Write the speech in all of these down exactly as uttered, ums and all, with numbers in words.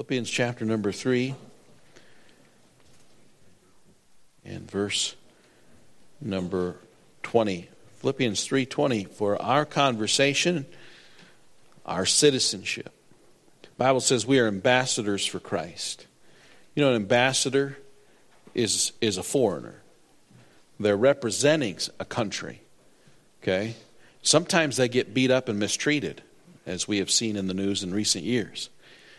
Philippians chapter number three and verse number twenty. Philippians three twenty, for our conversation, our citizenship. The Bible says we are ambassadors for Christ. You know, an ambassador is is a foreigner. They're representing a country. Okay? Sometimes they get beat up and mistreated, as we have seen in the news in recent years.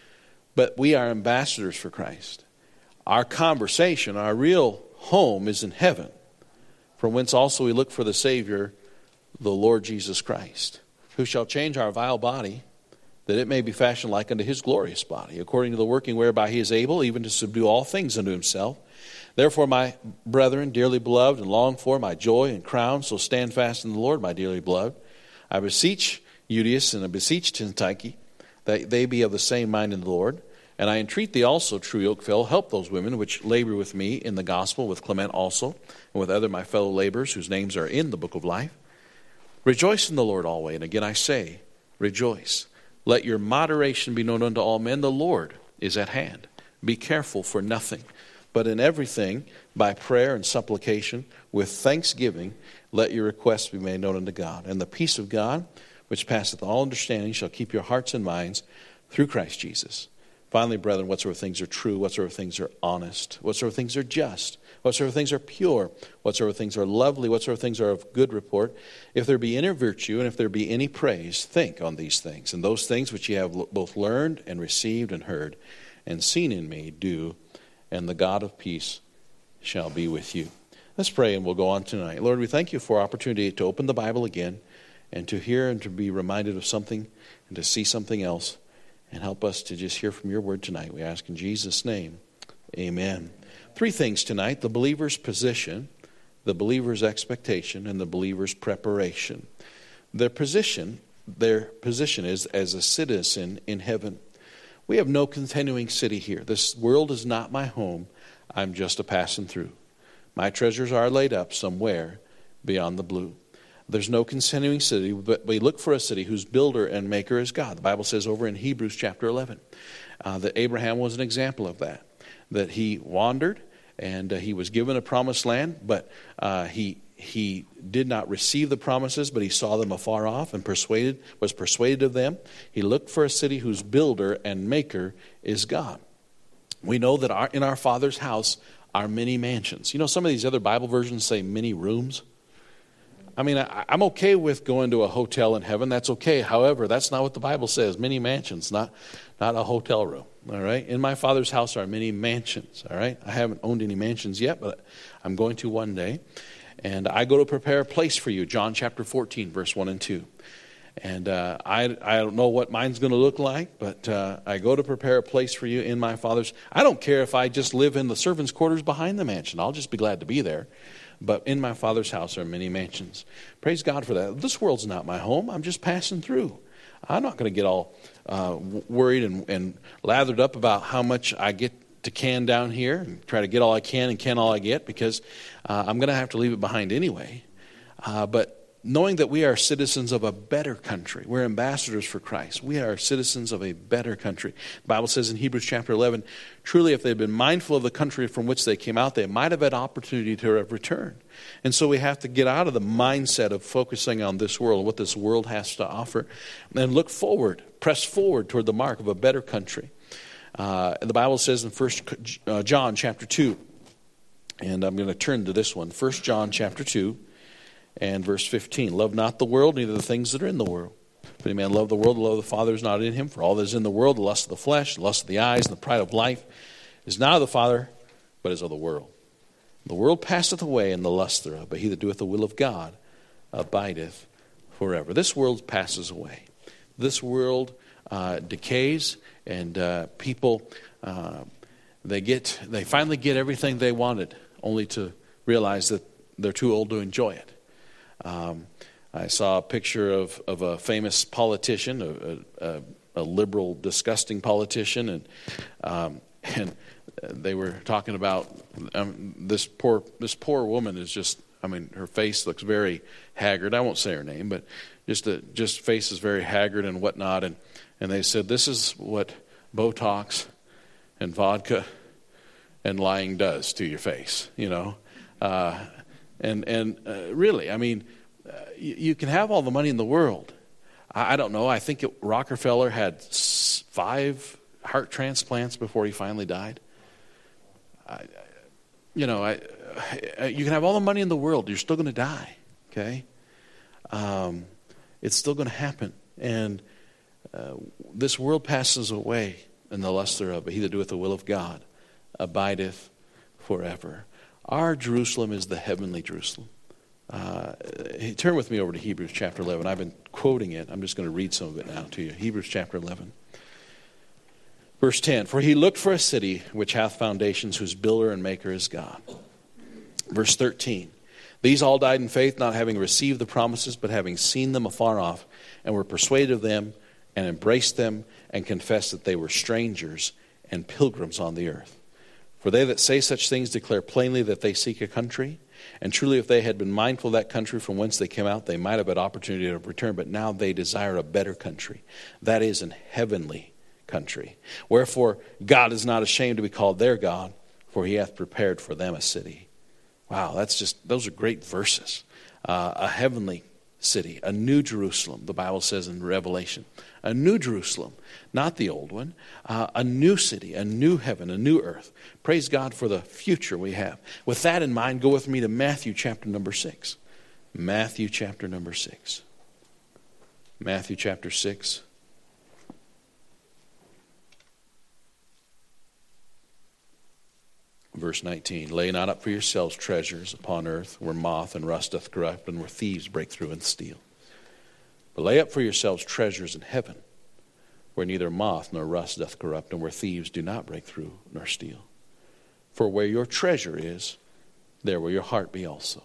But we are ambassadors for Christ. Our conversation, our real home is in heaven, from whence also we look for the Savior, the Lord Jesus Christ, who shall change our vile body, that it may be fashioned like unto his glorious body, according to the working whereby he is able even to subdue all things unto himself. Therefore, my brethren, dearly beloved and longed for, my joy and crown, so stand fast in the Lord, my dearly beloved. I beseech Euodias and I beseech Syntyche, that they be of the same mind in the Lord. And I entreat thee also, true yokefellow, help those women which labor with me in the gospel, with Clement also, and with other my fellow laborers, whose names are in the book of life. Rejoice in the Lord always. And again I say, rejoice. Let your moderation be known unto all men. The Lord is at hand. Be careful for nothing, but in everything, by prayer and supplication, with thanksgiving, let your requests be made known unto God. And the peace of God, which passeth all understanding, shall keep your hearts and minds through Christ Jesus. Finally, brethren, whatsoever things are true, whatsoever things are honest, whatsoever things are just, whatsoever things are pure, whatsoever things are lovely, whatsoever things are of good report, if there be any virtue and if there be any praise, think on these things. And those things which ye have both learned and received and heard and seen in me, do, and the God of peace shall be with you. Let's pray and we'll go on tonight. Lord, we thank you for opportunity to open the Bible again and to hear and to be reminded of something and to see something else. And help us to just hear from your word tonight. We ask in Jesus' name, amen. Three things tonight: the believer's position, the believer's expectation, and the believer's preparation. Their position, their position is as a citizen in heaven. We have no continuing city here. This world is not my home. I'm just a passing through. My treasures are laid up somewhere beyond the blue. There's no continuing city, but we look for a city whose builder and maker is God. The Bible says over in Hebrews chapter eleven uh, that Abraham was an example of that. That he wandered and uh, he was given a promised land, but uh, he he did not receive the promises, but he saw them afar off and persuaded was persuaded of them. He looked for a city whose builder and maker is God. We know that our, in our Father's house are many mansions. You know, some of these other Bible versions say many rooms. I mean, I, I'm okay with going to a hotel in heaven. That's okay. However, that's not what the Bible says. Many mansions, not not a hotel room. All right. In my Father's house are many mansions. All right. I haven't owned any mansions yet, but I'm going to one day. And I go to prepare a place for you. John chapter fourteen, verse one and two. And uh, I I don't know what mine's going to look like, but uh, I go to prepare a place for you in my Father's. I don't care if I just live in the servants' quarters behind the mansion. I'll just be glad to be there. But in my Father's house are many mansions. Praise God for that. This world's not my home. I'm just passing through. I'm not going to get all uh, worried and, and lathered up about how much I get to can down here and try to get all I can and can all I get, because uh, I'm going to have to leave it behind anyway. Uh, but knowing that we are citizens of a better country, we're ambassadors for Christ. We are citizens of a better country. The Bible says in Hebrews chapter eleven, truly if they'd been mindful of the country from which they came out, they might have had opportunity to return. And so we have to get out of the mindset of focusing on this world, what this world has to offer, and look forward, press forward toward the mark of a better country. Uh, the Bible says in First John chapter two, and I'm going to turn to this one, First John chapter two, and verse fifteen, love not the world, neither the things that are in the world. If any man love the world, the love of the Father is not in him. For all that is in the world, the lust of the flesh, the lust of the eyes, and the pride of life, is not of the Father, but is of the world. The world passeth away, and the lust thereof, but he that doeth the will of God abideth forever. This world passes away. This world uh, decays, and uh, people uh, they get they finally get everything they wanted, only to realize that they're too old to enjoy it. Um, I saw a picture of, of a famous politician, a, a, a liberal, disgusting politician, and um, and they were talking about um, this poor this poor woman is just, I mean, her face looks very haggard. I won't say her name, but just a, just face is very haggard and whatnot. And, and they said, this is what Botox and vodka and lying does to your face, you know. Uh, and and uh, really, I mean, uh, you, you can have all the money in the world. I, I don't know. I think it, Rockefeller had s- five heart transplants before he finally died. I, you know, I, I, you can have all the money in the world. You're still going to die, okay? Um, it's still going to happen. And uh, this world passes away, and the lust thereof, but he that doeth the will of God abideth forever. Our Jerusalem is the heavenly Jerusalem. Uh, turn with me over to Hebrews chapter eleven. I've been quoting it. I'm just going to read some of it now to you. Hebrews chapter eleven. Verse ten, for he looked for a city which hath foundations, whose builder and maker is God. Verse thirteen, these all died in faith, not having received the promises, but having seen them afar off, and were persuaded of them, and embraced them, and confessed that they were strangers and pilgrims on the earth. For they that say such things declare plainly that they seek a country. And truly, if they had been mindful of that country from whence they came out, they might have had opportunity to return. But now they desire a better country, that is, an heavenly country. Wherefore, God is not ashamed to be called their God, for he hath prepared for them a city. Wow, that's just, those are great verses. Uh, a heavenly city, a new Jerusalem, the Bible says in Revelation. A new Jerusalem, not the old one. Uh, a new city, a new heaven, a new earth. Praise God for the future we have. With that in mind, go with me to Matthew chapter number six. Matthew chapter number six. Matthew chapter six. Verse nineteen, lay not up for yourselves treasures upon earth, where moth and rust doth corrupt, and where thieves break through and steal. But lay up for yourselves treasures in heaven, where neither moth nor rust doth corrupt, and where thieves do not break through nor steal. For where your treasure is, there will your heart be also.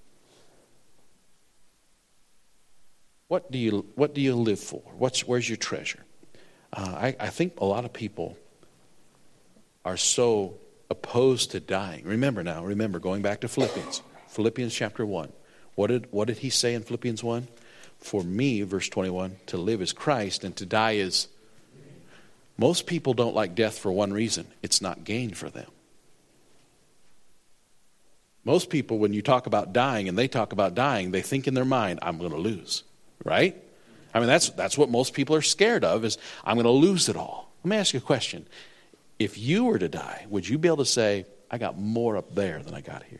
What do you what do you live for? What's where's your treasure? Uh, I, I think a lot of people are so opposed to dying. Remember now, remember, going back to Philippians. Philippians chapter one. What did what did he say in Philippians one? For me, verse twenty-one, to live is Christ and to die is... Most people don't like death for one reason. It's not gain for them. Most people, when you talk about dying and they talk about dying, they think in their mind, I'm going to lose. Right? I mean, that's that's what most people are scared of, is I'm going to lose it all. Let me ask you a question. If you were to die, would you be able to say, I got more up there than I got here?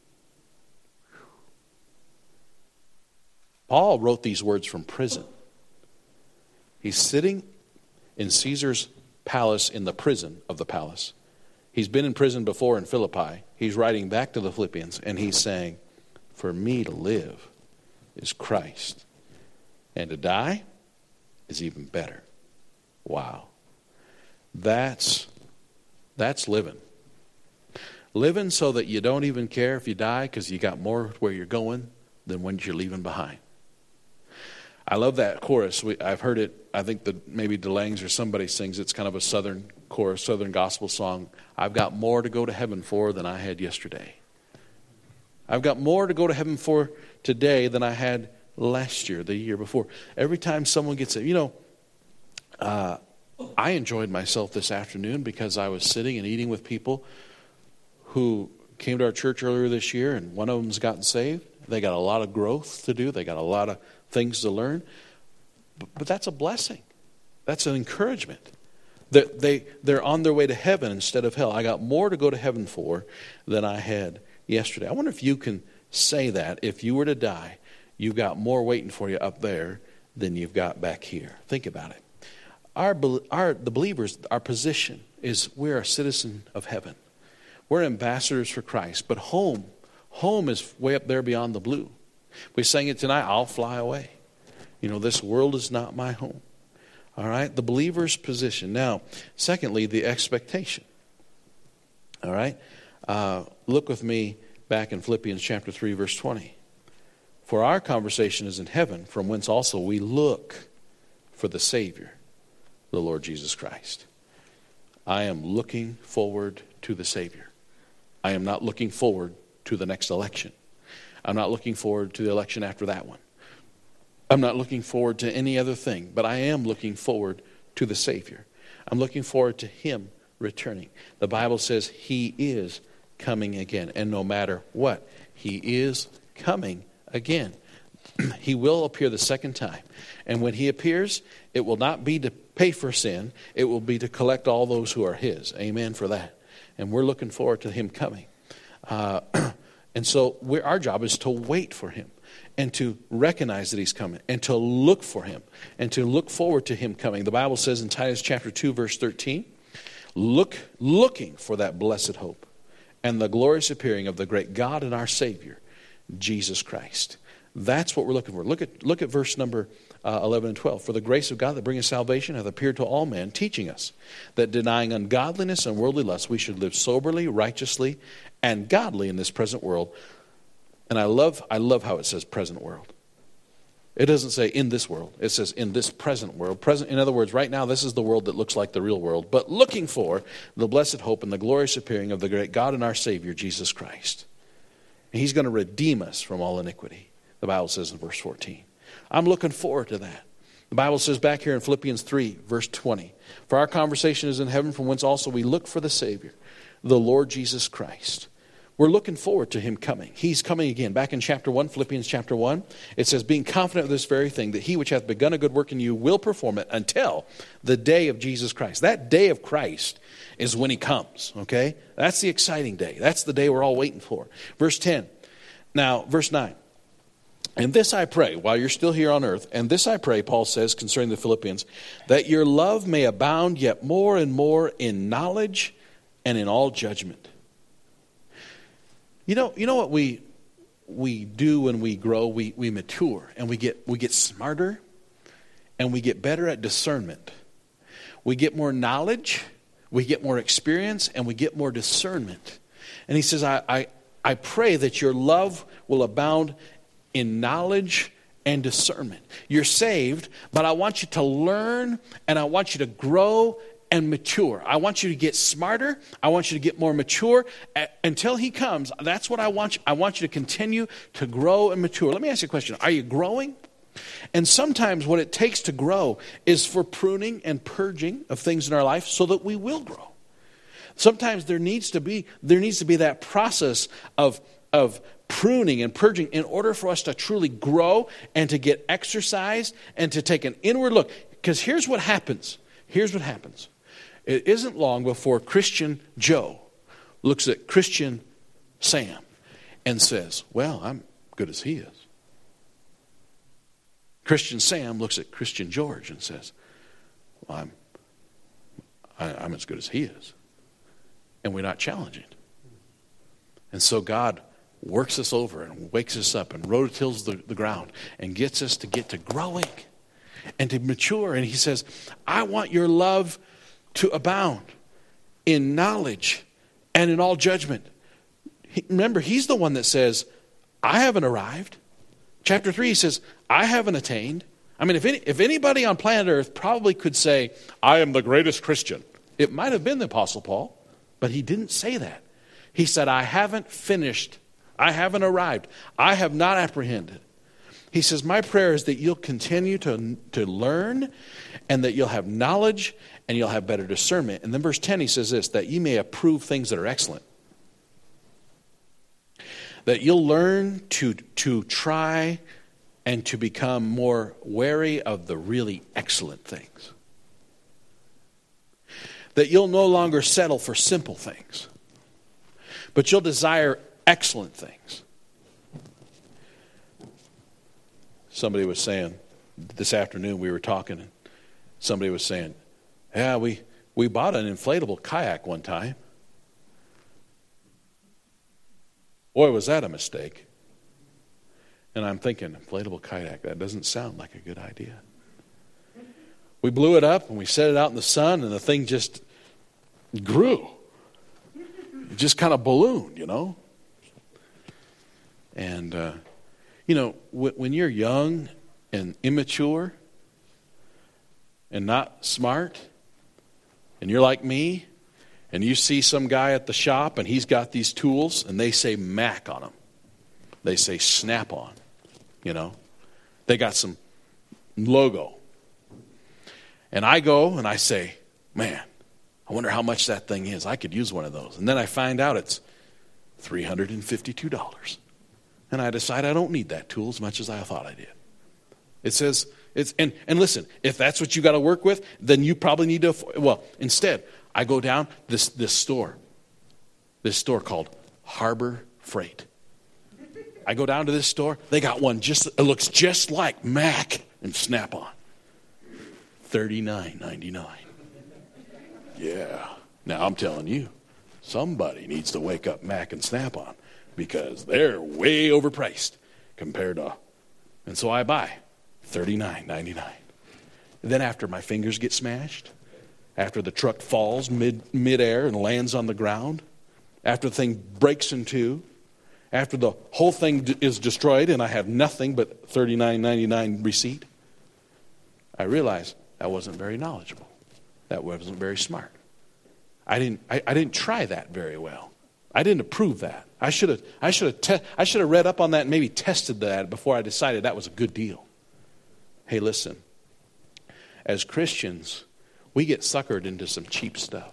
Paul wrote these words from prison. He's sitting in Caesar's palace, in the prison of the palace. He's been in prison before in Philippi. He's writing back to the Philippians, and he's saying, for me to live is Christ, and to die is even better. Wow. That's, that's living. Living so that you don't even care if you die because you got more where you're going than when you're leaving behind. I love that chorus. We, I've heard it, I think that maybe DeLangs or somebody sings. It's kind of a southern chorus, southern gospel song. I've got more to go to heaven for than I had yesterday. I've got more to go to heaven for today than I had last year, the year before. Every time someone gets it, you know, uh, I enjoyed myself this afternoon because I was sitting and eating with people who came to our church earlier this year, and one of them's gotten saved. They got a lot of growth to do. They got a lot of things to learn. But, but that's a blessing. That's an encouragement. They, they, they're on their way to heaven instead of hell. I got more to go to heaven for than I had yesterday. I wonder if you can say that. If you were to die, you've got more waiting for you up there than you've got back here. Think about it. Our, our the believers, our position is we're a citizen of heaven. We're ambassadors for Christ. But home, home is way up there beyond the blue. We sang it tonight, I'll fly away. You know, this world is not my home. All right, the believer's position. Now, secondly, the expectation. All right, uh, look with me back in Philippians chapter three, verse twenty. For our conversation is in heaven, from whence also we look for the Savior, the Lord Jesus Christ. I am looking forward to the Savior. I am not looking forward to the next election. I'm not looking forward to the election after that one. I'm not looking forward to any other thing, but I am looking forward to the Savior. I'm looking forward to Him returning. The Bible says he is coming again. And no matter what, he is coming again. He will appear the second time. And when he appears, it will not be to pay for sin. It will be to collect all those who are his. Amen for that. And we're looking forward to him coming. Uh, and so we're, our job is to wait for him and to recognize that he's coming and to look for him and to look forward to him coming. The Bible says in Titus chapter two, verse thirteen, look, looking for that blessed hope and the glorious appearing of the great God and our Savior, Jesus Christ. That's what we're looking for. Look at look at verse number uh, eleven and twelve. For the grace of God that bringeth salvation hath appeared to all men, teaching us that denying ungodliness and worldly lust, we should live soberly, righteously, and godly in this present world. And I love I love how it says present world. It doesn't say in this world. It says in this present world. Present, in other words, right now this is the world that looks like the real world, but looking for the blessed hope and the glorious appearing of the great God and our Savior, Jesus Christ. And he's going to redeem us from all iniquity. The Bible says in verse fourteen. I'm looking forward to that. The Bible says back here in Philippians three, verse twenty. For our conversation is in heaven, from whence also we look for the Savior, the Lord Jesus Christ. We're looking forward to him coming. He's coming again. Back in chapter one, Philippians chapter one, it says, being confident of this very thing, that he which hath begun a good work in you will perform it until the day of Jesus Christ. That day of Christ is when he comes, okay? That's the exciting day. That's the day we're all waiting for. Verse ten. Now, verse nine. And this I pray, while you're still here on earth, and this I pray, Paul says concerning the Philippians, that your love may abound yet more and more in knowledge and in all judgment. You know, you know what we we do when we grow? We we mature and we get we get smarter and we get better at discernment. We get more knowledge, we get more experience, and we get more discernment. And he says, I I, I pray that your love will abound in knowledge and discernment. You're saved, but I want you to learn and I want you to grow and mature. I want you to get smarter. I want you to get more mature until he comes. That's what I want you. I want you to continue to grow and mature. Let me ask you a question. Are you growing? And sometimes what it takes to grow is for pruning and purging of things in our life so that we will grow. Sometimes there needs to be there needs to be that process of of pruning and purging in order for us to truly grow and to get exercise and to take an inward look. Because here's what happens. Here's what happens. It isn't long before Christian Joe looks at Christian Sam and says, well, I'm good as he is. Christian Sam looks at Christian George and says, well, I'm, I, I'm as good as he is. And we're not challenging. And so God works us over and wakes us up and rototills the, the ground and gets us to get to growing and to mature. And he says, I want your love to abound in knowledge and in all judgment. He, remember, he's the one that says, I haven't arrived. Chapter three, he says, I haven't attained. I mean, if any, if anybody on planet Earth probably could say, I am the greatest Christian, it might have been the Apostle Paul, but he didn't say that. He said, I haven't finished. I haven't arrived. I have not apprehended. He says, my prayer is that you'll continue to, to learn and that you'll have knowledge and you'll have better discernment. And then verse ten, he says this, that you may approve things that are excellent. That you'll learn to, to try and to become more wary of the really excellent things. That you'll no longer settle for simple things, but you'll desire excellent things. Somebody was saying, this afternoon we were talking, and somebody was saying, yeah, we, we bought an inflatable kayak one time. Boy, was that a mistake. And I'm thinking, inflatable kayak, that doesn't sound like a good idea. We blew it up and we set it out in the sun and the thing just grew. It just kind of ballooned, you know. And, uh, you know, w- when you're young and immature and not smart, and you're like me, and you see some guy at the shop and he's got these tools and they say Mac on them. They say Snap-on, you know. They got some logo. And I go and I say, man, I wonder how much that thing is. I could use one of those. And then I find out it's three hundred fifty-two dollars. And I decide I don't need that tool as much as I thought I did. It says, it's and, and listen, if that's what you got to work with, then you probably need to, well, instead, I go down this, this store, this store called Harbor Freight. I go down to this store. They got one just, it looks just like Mac and Snap-on. thirty-nine ninety-nine. Yeah. Now I'm telling you, somebody needs to wake up Mac and Snap-on because they're way overpriced compared to, and so I buy thirty-nine ninety-nine. Then after my fingers get smashed, after the truck falls mid midair and lands on the ground, after the thing breaks in two, after the whole thing d- is destroyed and I have nothing but thirty-nine ninety-nine receipt, I realize that wasn't very knowledgeable. That wasn't very smart. I didn't. I, I didn't try that very well. I didn't approve that. I should have. I should have. Te- I should have read up on that and maybe tested that before I decided that was a good deal. Hey, listen. As Christians, we get suckered into some cheap stuff.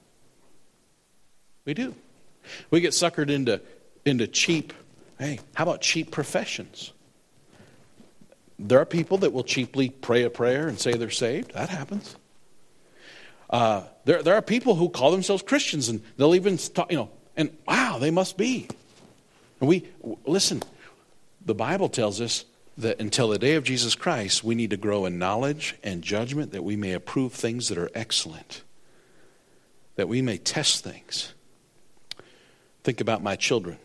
We do. We get suckered into into cheap. Hey, how about cheap professions? There are people that will cheaply pray a prayer and say they're saved. That happens. Uh, there, there are people who call themselves Christians, and they'll even talk, you know, and wow, they must be. And we listen. The Bible tells us that until the day of Jesus Christ, we need to grow in knowledge and judgment, that we may approve things that are excellent, that we may test things. Think about my children.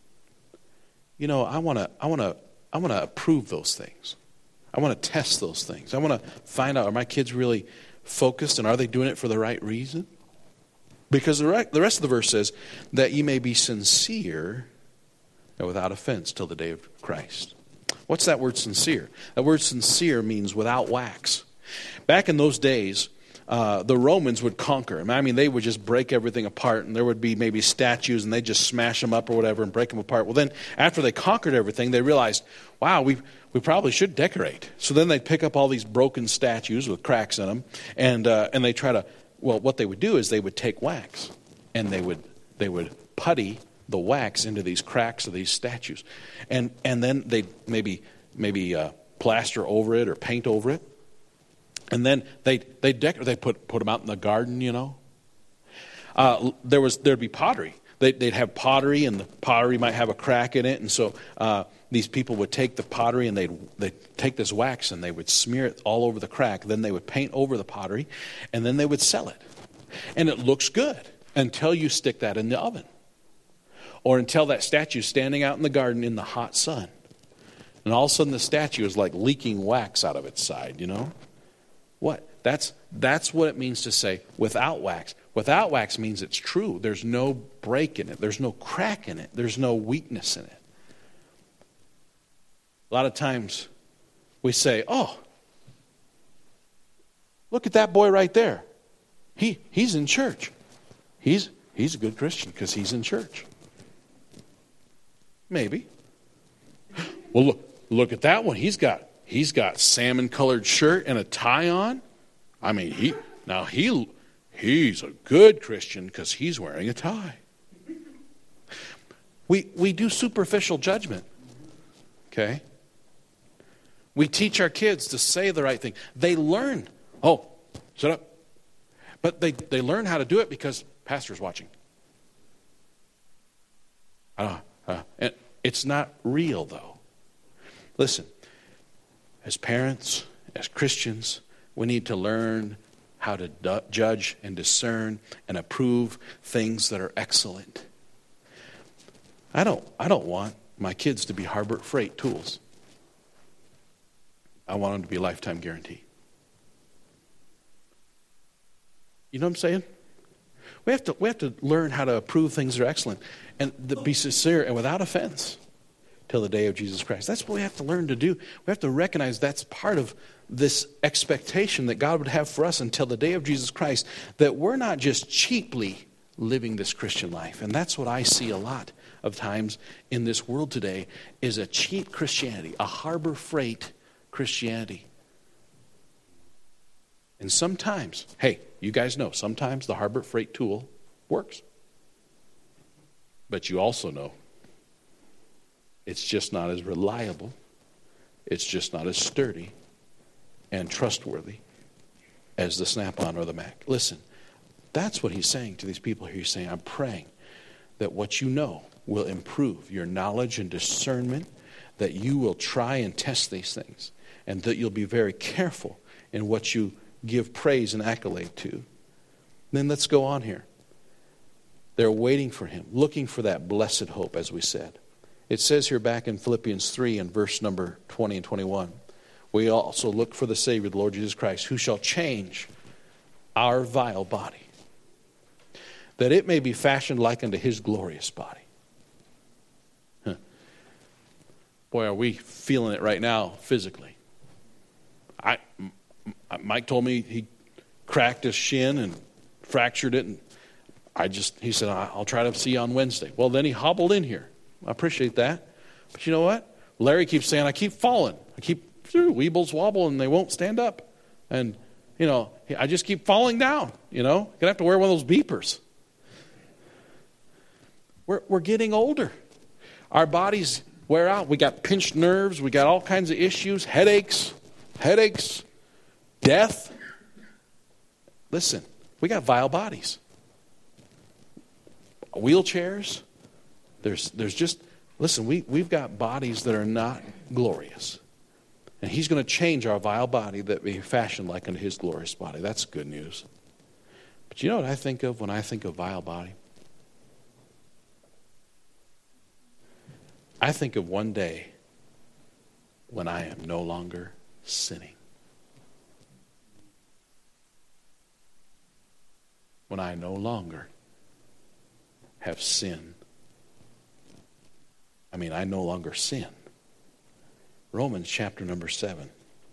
You know, I want to, I want to, I want to approve those things. I want to test those things. I want to find out, are my kids really focused, and are they doing it for the right reason? Because the rest of the verse says that ye may be sincere and without offense till the day of Christ. What's that word sincere? That word sincere means without wax. Back in those days, uh, the Romans would conquer. I mean, they would just break everything apart, and there would be maybe statues, and they'd just smash them up or whatever and break them apart. Well, then after they conquered everything, they realized, wow, we we probably should decorate. So then they'd pick up all these broken statues with cracks in them, and uh, and they try to. Well, what they would do is they would take wax, and they would they would putty the wax into these cracks of these statues, and and then they maybe maybe uh, plaster over it or paint over it, and then they they decor they put put them out in the garden, you know. Uh, there was there'd be pottery. They, they'd have pottery, and the pottery might have a crack in it, and so uh, these people would take the pottery and they'd they'd take this wax and they would smear it all over the crack. Then they would paint over the pottery, and then they would sell it, and it looks good until you stick that in the oven, or until that statue's standing out in the garden in the hot sun, and all of a sudden the statue is like leaking wax out of its side. You know what? That's that's what it means to say without wax. Without wax means it's true. There's no break in it. There's no crack in it. There's no weakness in it. A lot of times we say, oh, look at that boy right there. He he's in church. He's he's a good Christian because he's in church. Maybe. Well, look, look at that one. He's got he's got salmon colored shirt and a tie on. I mean, he now he He's a good Christian because he's wearing a tie. We we do superficial judgment. Okay? We teach our kids to say the right thing. They learn. Oh, shut up. But they, they learn how to do it because pastor's watching. Uh, uh, and it's not real, though. Listen, as parents, as Christians, we need to learn how to du- judge and discern and approve things that are excellent. I don't I don't want my kids to be Harbor Freight tools. I want them to be a lifetime guarantee. You know what I'm saying? We have to we have to learn how to approve things that are excellent and to be sincere and without offense till the day of Jesus Christ. That's what we have to learn to do. We have to recognize that's part of this expectation that God would have for us until the day of Jesus Christ, that we're not just cheaply living this Christian life. And that's what I see a lot of times in this world today, is a cheap Christianity, a Harbor Freight Christianity. And sometimes, hey, you guys know, sometimes the Harbor Freight tool works. But you also know it's just not as reliable. It's just not as sturdy and trustworthy as the Snap-on or the Mac. Listen, that's what he's saying to these people here. He's saying, I'm praying that what you know will improve your knowledge and discernment, that you will try and test these things, and that you'll be very careful in what you give praise and accolade to. Then let's go on here. They're waiting for him, looking for that blessed hope, as we said. It says here back in Philippians three and verse number twenty and twenty-one, we also look for the Savior, the Lord Jesus Christ, who shall change our vile body, that it may be fashioned like unto his glorious body. Huh. Boy, are we feeling it right now physically. I, Mike told me he cracked his shin and fractured it, and I just, he said, I'll try to see you on Wednesday. Well, then he hobbled in here. I appreciate that. But you know what? Larry keeps saying, I keep falling. I keep, weebles wobble, and they won't stand up. And, you know, I just keep falling down, you know. Going to have to wear one of those beepers. We're, we're getting older. Our bodies wear out. We got pinched nerves. We got all kinds of issues, headaches, headaches, death. Listen, we got vile bodies. Wheelchairs. There's there's just, listen, we, we've got bodies that are not glorious. And he's going to change our vile body that be fashioned like unto his glorious body. That's good news. But you know what I think of when I think of vile body? I think of one day when I am no longer sinning. When I no longer have sin. I mean, I no longer sin. Romans chapter number seven.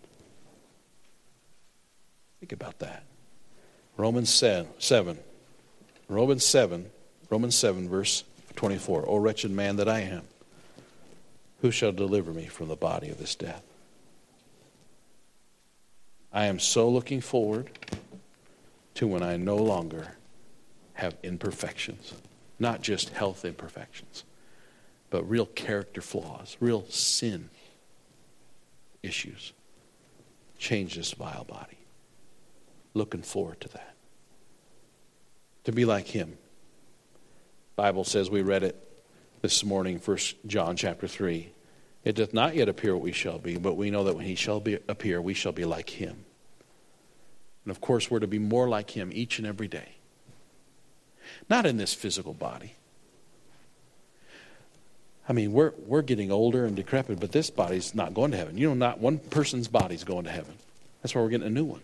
Think about that. Romans seven. Romans seven. Romans seven, verse twenty-four. O wretched man that I am, who shall deliver me from the body of this death? I am so looking forward to when I no longer have imperfections. Not just health imperfections, but real character flaws, real sin issues. Change this vile body. Looking forward to that. To be like him. Bible says, we read it this morning, First John chapter three. It doth not yet appear what we shall be, but we know that when he shall be, appear, we shall be like him. And of course, we're to be more like him each and every day. Not in this physical body. I mean, we're we're getting older and decrepit, but this body's not going to heaven. You know, not one person's body's going to heaven. That's why we're getting a new one.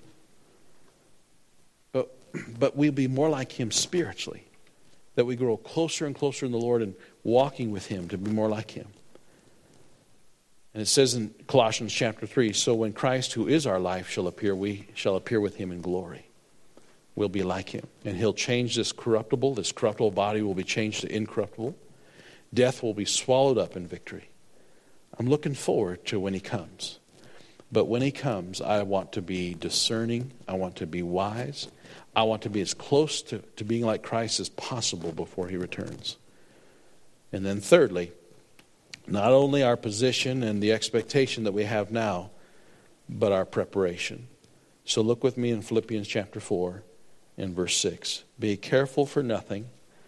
But but we'll be more like him spiritually. That we grow closer and closer in the Lord and walking with him to be more like him. And it says in Colossians chapter three, so when Christ, who is our life, shall appear, we shall appear with him in glory. We'll be like him. And he'll change this corruptible. This corruptible body will be changed to incorruptible. Death will be swallowed up in victory. I'm looking forward to when he comes. But when he comes, I want to be discerning. I want to be wise. I want to be as close to, to being like Christ as possible before he returns. And then thirdly, not only our position and the expectation that we have now, but our preparation. So look with me in Philippians chapter four and verse six. Be careful for nothing.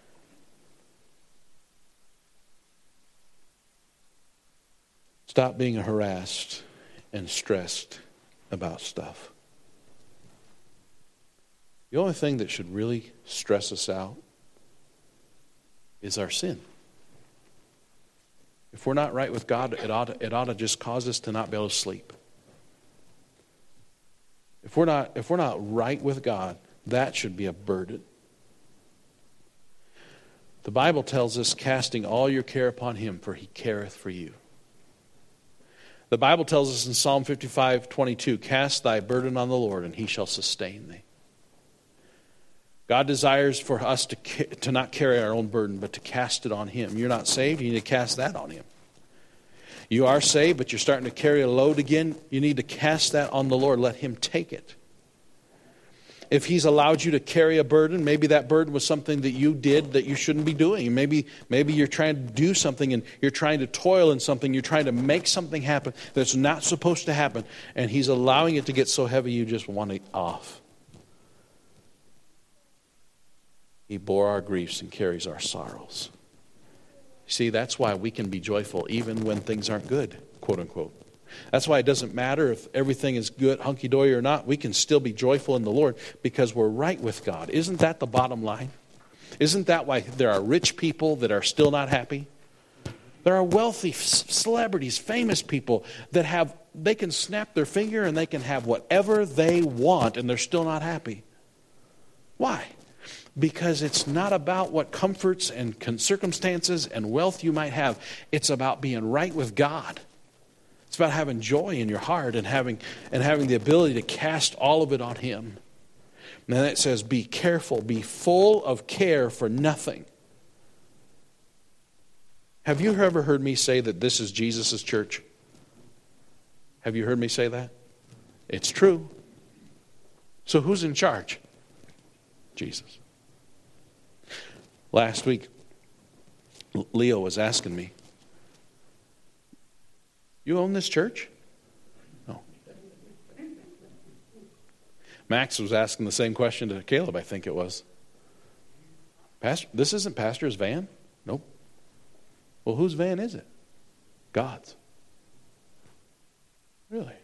Stop being harassed and stressed about stuff. The only thing that should really stress us out is our sin. If we're not right with God, it ought to, it ought to just cause us to not be able to sleep. If we're not, if we're not right with God, that should be a burden. The Bible tells us, casting all your care upon him, for he careth for you. The Bible tells us in Psalm fifty-five twenty-two, cast thy burden on the Lord, and he shall sustain thee. God desires for us to, to not carry our own burden, but to cast it on him. You're not saved, you need to cast that on him. You are saved, but you're starting to carry a load again. You need to cast that on the Lord. Let him take it. If he's allowed you to carry a burden, maybe that burden was something that you did that you shouldn't be doing. Maybe, maybe you're trying to do something and you're trying to toil in something. You're trying to make something happen that's not supposed to happen. And he's allowing it to get so heavy you just want it off. He bore our griefs and carries our sorrows. See, that's why we can be joyful even when things aren't good, quote unquote. That's why it doesn't matter if everything is good, hunky-dory or not. We can still be joyful in the Lord because we're right with God. Isn't that the bottom line? Isn't that why there are rich people that are still not happy? There are wealthy celebrities, famous people that have, they can snap their finger and they can have whatever they want and they're still not happy. Why? Because it's not about what comforts and circumstances and wealth you might have. It's about being right with God. It's about having joy in your heart and having and having the ability to cast all of it on Him. And then it says, be careful, be full of care for nothing. Have you ever heard me say that this is Jesus' church? Have you heard me say that? It's true. So who's in charge? Jesus. Last week, Leo was asking me, you own this church? No. Max was asking the same question to Caleb, I think it was. Pastor, this isn't Pastor's van? Nope. Well, whose van is it? God's. Really?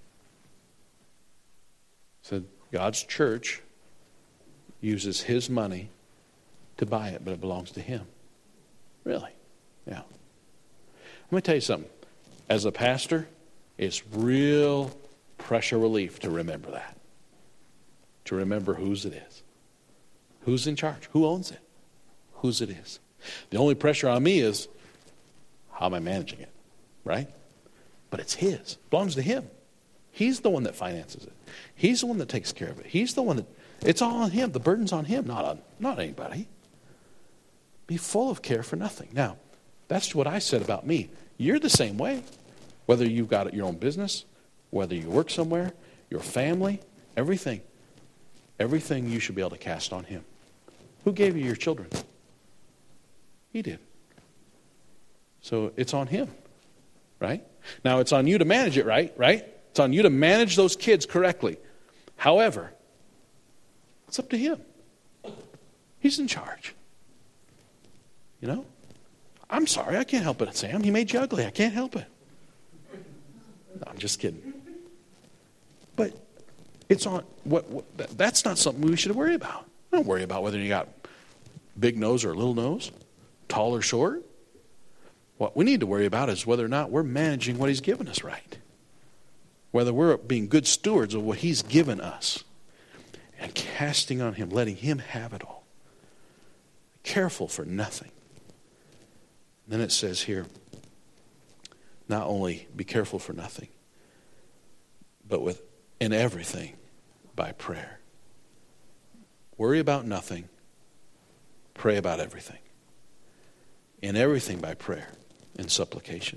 Said God's church uses His money to buy it, but it belongs to Him. Really? Yeah. Let me tell you something. As a pastor, it's real pressure relief to remember that. To remember whose it is. Who's in charge? Who owns it? Whose it is. The only pressure on me is, how am I managing it? Right? But it's His. It belongs to Him. He's the one that finances it. He's the one that takes care of it. He's the one that, it's all on Him. The burden's on Him, not on not anybody. Be full of care for nothing. Now, that's what I said about me. You're the same way. Whether you've got your own business, whether you work somewhere, your family, everything. Everything you should be able to cast on Him. Who gave you your children? He did. So it's on Him, right? Now it's on you to manage it right, right? It's on you to manage those kids correctly. However, it's up to Him. He's in charge. You know? I'm sorry, I can't help it, Sam. He made you ugly. I can't help it. No, I'm just kidding. But it's on. What, what? That's not something we should worry about. Don't worry about whether you got big nose or little nose, tall or short. What we need to worry about is whether or not we're managing what He's given us right. Whether we're being good stewards of what He's given us and casting on Him, letting Him have it all. Careful for nothing. Then it says here, not only be careful for nothing, but with in everything by prayer. Worry about nothing, pray about everything. In everything by prayer and supplication.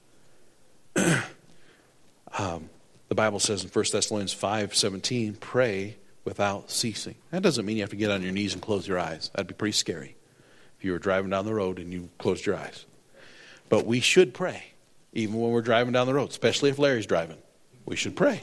um, the Bible says in First Thessalonians five seventeen, pray without ceasing. That doesn't mean you have to get on your knees and close your eyes. That'd be pretty scary. If you were driving down the road and you closed your eyes. But we should pray, even when we're driving down the road, especially if Larry's driving. We should pray.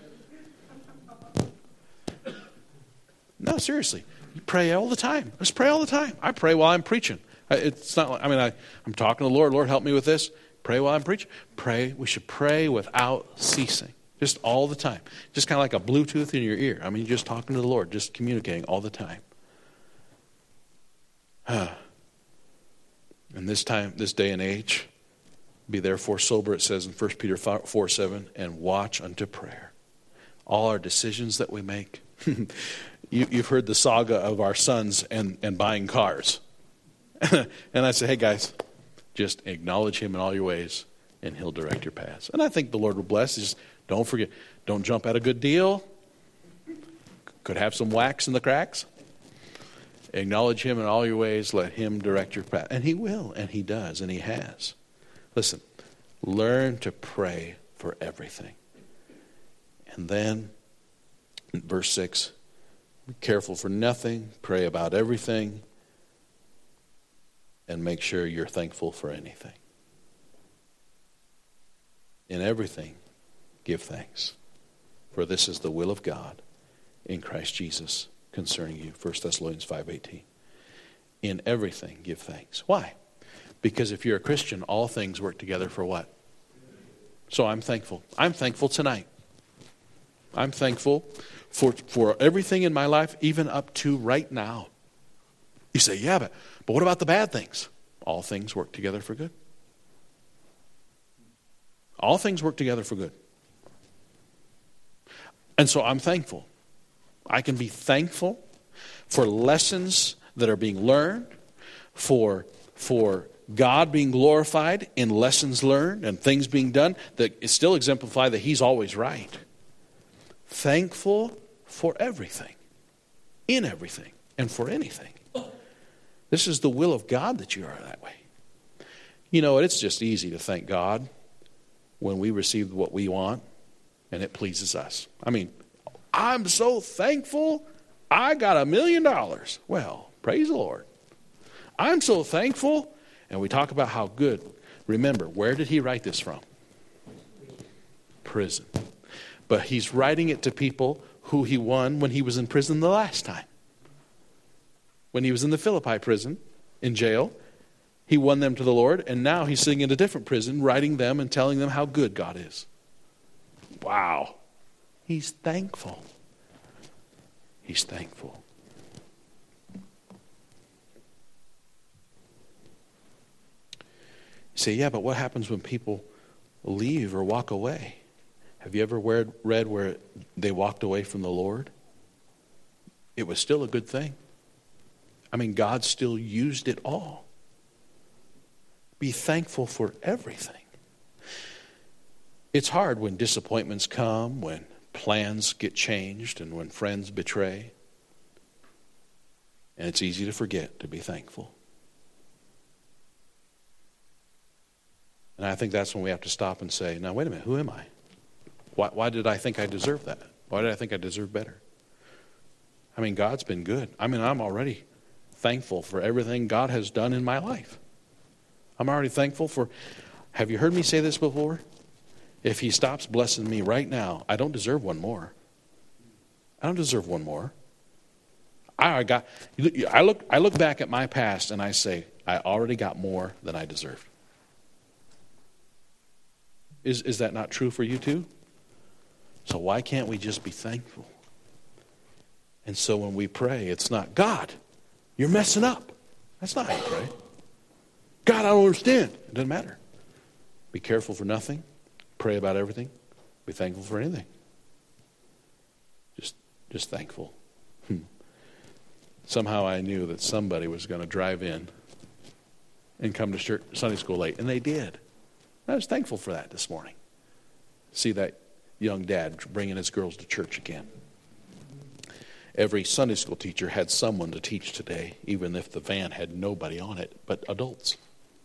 No, seriously. You pray all the time. Let's pray all the time. I pray while I'm preaching. It's not like, I mean, I, I'm talking to the Lord. Lord, help me with this. Pray while I'm preaching. Pray. We should pray without ceasing. Just all the time. Just kind of like a Bluetooth in your ear. I mean, just talking to the Lord, just communicating all the time. Huh. And this time, this day and age, be therefore sober, it says in First Peter four seven, and watch unto prayer. All our decisions that we make. you, you've heard the saga of our sons and, and buying cars. And I say, hey guys, just acknowledge Him in all your ways, and He'll direct your paths. And I think the Lord will bless. Just don't forget, don't jump at a good deal. Could have some wax in the cracks. Acknowledge Him in all your ways. Let Him direct your path. And He will, and He does, and He has. Listen, learn to pray for everything. And then, in verse six, Be careful for nothing. Pray about everything. And make sure you're thankful for anything. In everything, give thanks. For this is the will of God in Christ Jesus concerning you. First Thessalonians five eighteen. In everything, give thanks. Why? Because if you're a Christian, all things work together for what? So I'm thankful. I'm thankful tonight. I'm thankful for, for everything in my life, even up to right now. You say, yeah, but, but what about the bad things? All things work together for good. All things work together for good. And so I'm thankful. I can be thankful for lessons that are being learned, for, for God being glorified in lessons learned and things being done that still exemplify that He's always right. Thankful for everything, in everything, and for anything. This is the will of God that you are that way. You know, it's just easy to thank God when we receive what we want and it pleases us. I mean, I'm so thankful I got a million dollars. Well, praise the Lord. I'm so thankful. And we talk about how good. Remember, where did he write this from? Prison. But he's writing it to people who he won when he was in prison the last time. When he was in the Philippi prison, in jail, he won them to the Lord. And now he's sitting in a different prison, writing them and telling them how good God is. Wow. He's thankful. He's thankful. You say, yeah, but what happens when people leave or walk away? Have you ever read, read where they walked away from the Lord? It was still a good thing. I mean, God still used it all. Be thankful for everything. It's hard when disappointments come, when plans get changed, and when friends betray. And it's easy to forget to be thankful. And I think that's when we have to stop and say, now wait a minute, who am I? Why, why did I think I deserved that? Why did I think I deserved better? I mean, God's been good. I mean, I'm already thankful for everything God has done in my life. I'm already thankful for, have you heard me say this before? If he stops blessing me right now, I don't deserve one more. I don't deserve one more. I got. I look. I look back at my past and I say, I already got more than I deserved. Is is that not true for you too? So why can't we just be thankful? And so when we pray, it's not, God, you're messing up. That's not how you pray. God, I don't understand. It doesn't matter. Be careful for nothing. Pray about everything. Be thankful for anything. Just, just thankful. Hmm. Somehow I knew that somebody was going to drive in and come to church, Sunday school late, and they did. I was thankful for that this morning. See that young dad bringing his girls to church again. Every Sunday school teacher had someone to teach today, even if the van had nobody on it but adults.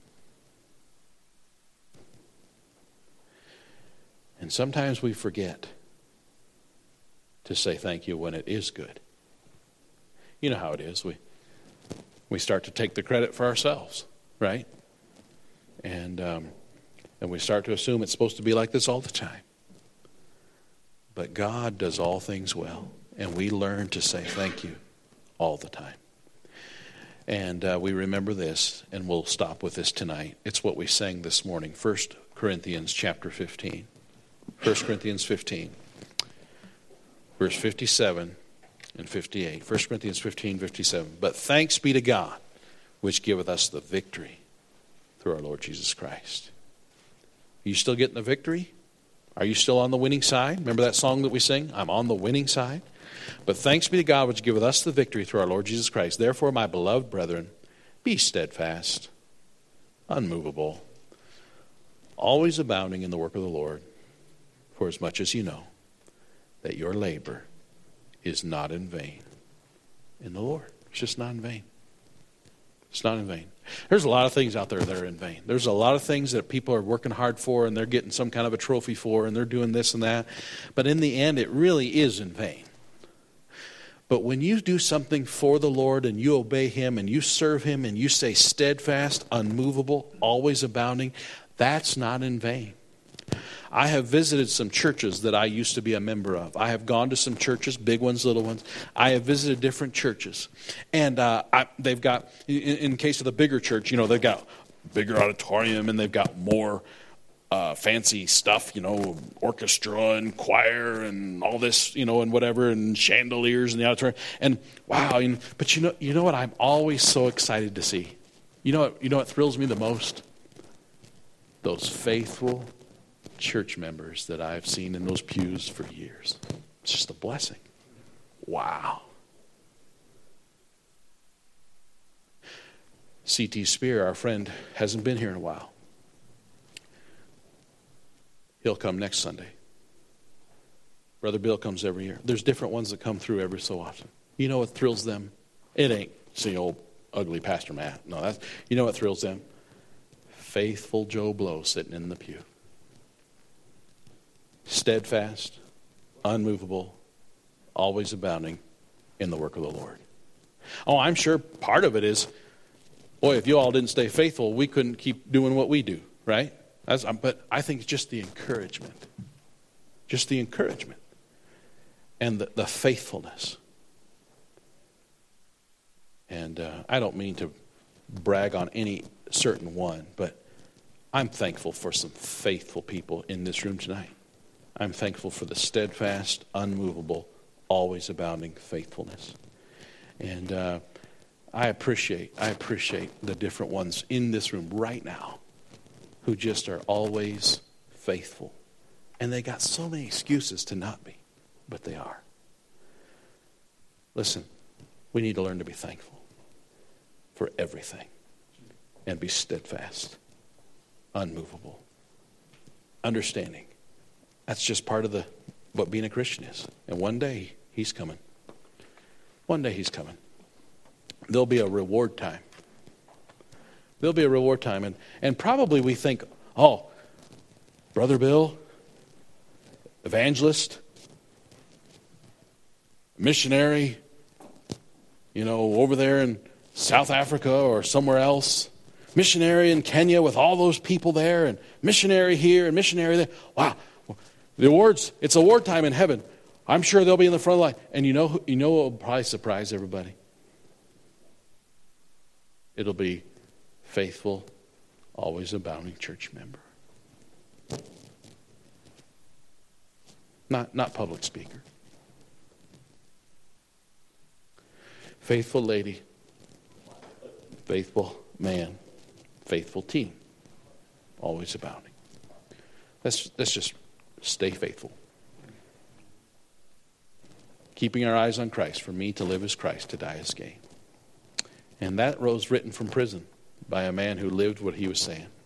And sometimes we forget to say thank you when it is good. You know how it is. We we start to take the credit for ourselves, right? And um, and we start to assume it's supposed to be like this all the time. But God does all things well, and we learn to say thank you all the time. And uh, we remember this, and we'll stop with this tonight. It's what we sang this morning, First Corinthians chapter fifteen. First Corinthians fifteen, verse fifty-seven and fifty-eight. First Corinthians fifteen, fifty-seven. But thanks be to God, which giveth us the victory through our Lord Jesus Christ. Are you still getting the victory? Are you still on the winning side? Remember that song that we sing? I'm on the winning side. But thanks be to God, which giveth us the victory through our Lord Jesus Christ. Therefore, my beloved brethren, be steadfast, unmovable, always abounding in the work of the Lord, for as much as you know that your labor is not in vain in the Lord. It's just not in vain. It's not in vain. There's a lot of things out there that are in vain. There's a lot of things that people are working hard for and they're getting some kind of a trophy for and they're doing this and that. But in the end, it really is in vain. But when you do something for the Lord and you obey Him and you serve Him and you stay steadfast, unmovable, always abounding, that's not in vain. I have visited some churches that I used to be a member of. I have gone to some churches, big ones, little ones. I have visited different churches. And uh, I, they've got, in, in case of the bigger church, you know, they've got bigger auditorium and they've got more uh, fancy stuff, you know, orchestra and choir and all this, you know, and whatever, and chandeliers in the auditorium. And wow, you know, but you know, you know what I'm always so excited to see? You know what, you know what thrills me the most? Those faithful church members that I've seen in those pews for years. It's just a blessing. Wow. C T Spear, our friend, hasn't been here in a while. He'll come next Sunday. Brother Bill comes every year. There's different ones that come through every so often. You know what thrills them? It ain't see old ugly Pastor Matt. No, that's you know what thrills them? Faithful Joe Blow sitting in the pew. Steadfast, unmovable, always abounding in the work of the Lord. Oh, I'm sure part of it is, boy, if you all didn't stay faithful, we couldn't keep doing what we do, right? That's, but I think it's just the encouragement. Just the encouragement. And the, the faithfulness. And uh, I don't mean to brag on any certain one, but I'm thankful for some faithful people in this room tonight. I'm thankful for the steadfast, unmovable, always abounding faithfulness. And uh, I appreciate, I appreciate the different ones in this room right now who just are always faithful. And they got so many excuses to not be, but they are. Listen, we need to learn to be thankful for everything and be steadfast, unmovable, understanding. That's just part of the what being a Christian is. And one day He's coming. One day He's coming. There'll be a reward time. There'll be a reward time. And, and probably we think, oh, Brother Bill, evangelist, missionary, you know, over there in South Africa or somewhere else. Missionary in Kenya with all those people there, and missionary here and missionary there. Wow. The awards, it's award time in heaven. I'm sure they'll be in the front line. And you know, you know what will probably surprise everybody? It'll be faithful, always abounding church member. Not, not public speaker. Faithful lady, faithful man, faithful team, always abounding. Let's, let's just stay faithful. Keeping our eyes on Christ. For me to live is Christ, to die is gain. And that was written from prison by a man who lived what he was saying.